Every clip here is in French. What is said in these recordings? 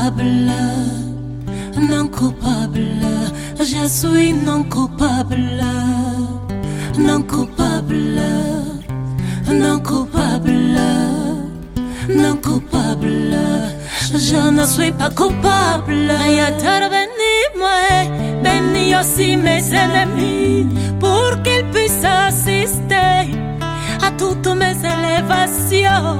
coupable, non coupable, je suis non coupable, non coupable, non coupable, non coupable, je ne suis pas coupable. Yatar bénis aussi mes ennemis pour qu'ils puissent assister à toutes mes élévations.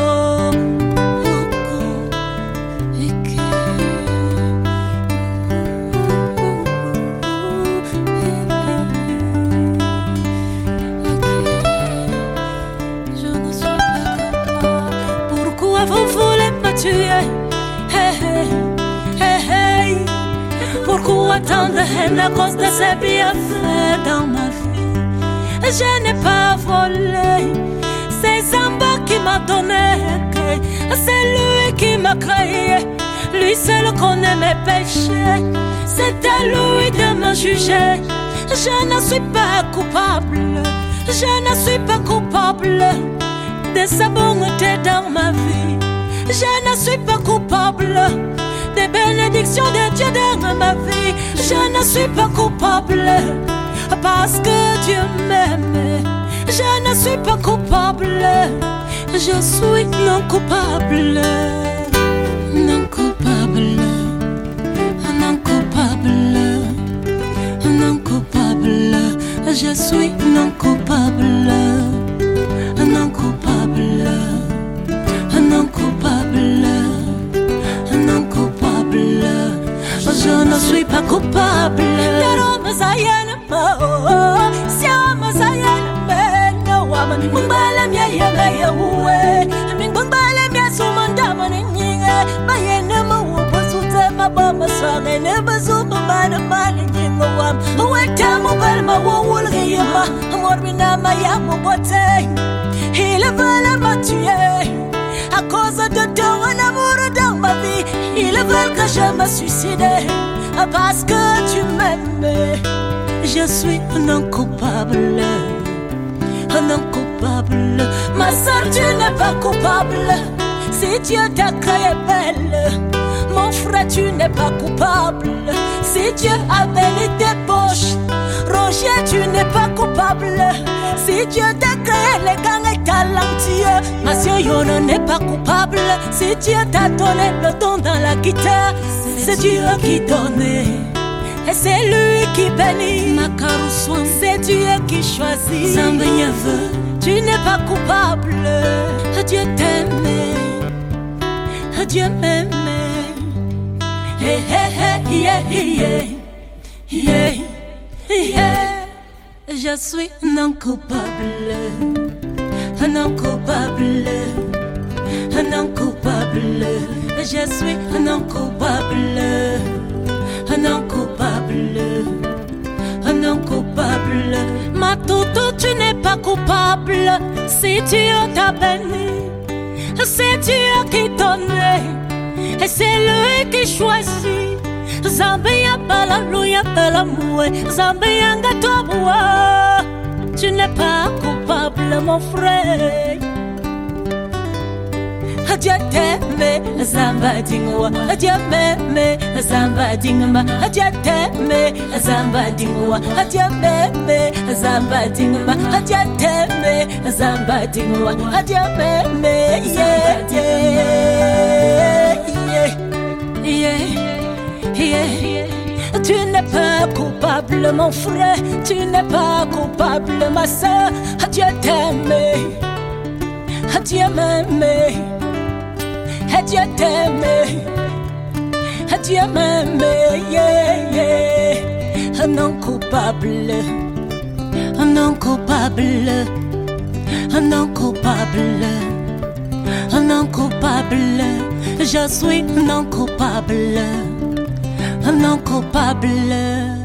Vous voulez me tuer, hey, hey, hey, hey. Pourquoi tant de haine à cause de ces bienfaits dans ma vie? Je n'ai pas volé, c'est Zamba qui m'a donné, c'est lui qui m'a créé, lui seul connaît mes péchés, c'est à lui de me juger. Je ne suis pas coupable, je ne suis pas coupable de sa bonté dans ma vie. Je ne suis pas coupable des bénédictions de Dieu dans ma vie. Je ne suis pas coupable parce que Dieu m'aime. Je ne suis pas coupable, je suis non coupable. Non coupable, non coupable, non coupable. Je suis non coupable. Non coupable, non coupable, non coupable, je ne suis pas coupable. Il veut me tuer à cause de ton amour dans ma vie. Ils veulent que je me suicide parce que tu m'aimes. Je suis non coupable, non coupable. Ma soeur, tu n'es pas coupable. Si Dieu t'a créé belle, mon frère, tu n'es pas coupable. Si Dieu a béni tes poches, Roger, tu n'es pas coupable. Si Dieu t'a créé les gangs et talentueux, ma soeur, Yono n'est pas coupable. Si Dieu t'a donné le don dans la guitare, c'est Dieu qui donne et c'est lui qui bénit. Makaruswan, c'est Dieu qui choisit. Zambenyave, tu n'es pas coupable. Dieu t'aime, Dieu m'aime. Hey, hey, hey, yeah, yeah, yeah, yeah. Je suis non coupable, non coupable, non coupable. Je suis non coupable, non coupable, non coupable. Ma toutou, tu n'es pas coupable. Si Dieu t'a béni, c'est Dieu qui donne et c'est lui qui choisit. Zambia balalouya balamoué, Zambia ngatoboua. Tu n'es pas coupable, mon frère. Dieu t'aime, Zamba dingwa. Dieu m'aime, Zamba dingma. Dieu t'aime, Zamba dingwa. Dieu m'aime, Zamba dingma. Dieu t'aime, Zamba dingwa. Dieu m'aime, yeah, yeah, yeah, yeah. Tu n'es pas coupable, mon frère. Tu n'es pas coupable, ma soeur. Dieu t'aime, Dieu m'aime. Dieu t'aime, Dieu m'aime, yeah, yeah. Non coupable, non coupable, non coupable, non coupable. Je suis non coupable, non coupable.